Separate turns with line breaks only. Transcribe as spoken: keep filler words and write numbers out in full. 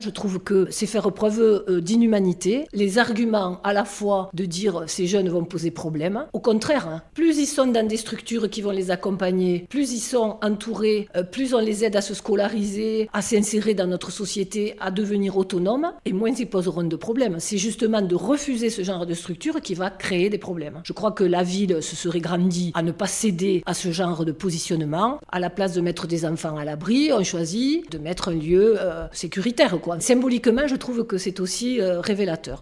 Je trouve que c'est faire preuve d'inhumanité. Les arguments à la fois de dire ces jeunes vont poser problème, au contraire, hein, plus ils sont dans des structures qui vont les accompagner, plus ils sont entourés, plus on les aide à se scolariser, à s'insérer dans notre société, à devenir autonomes, et moins ils poseront de problèmes. C'est justement de refuser ce genre de structure qui va créer des problèmes. Je crois que la ville se serait grandie à ne pas céder à ce genre de positionnement. À la place de mettre des enfants à l'abri, on choisit de mettre un lieu euh, sécuritaire, quoi. Symboliquement, je trouve que c'est aussi euh, révélateur.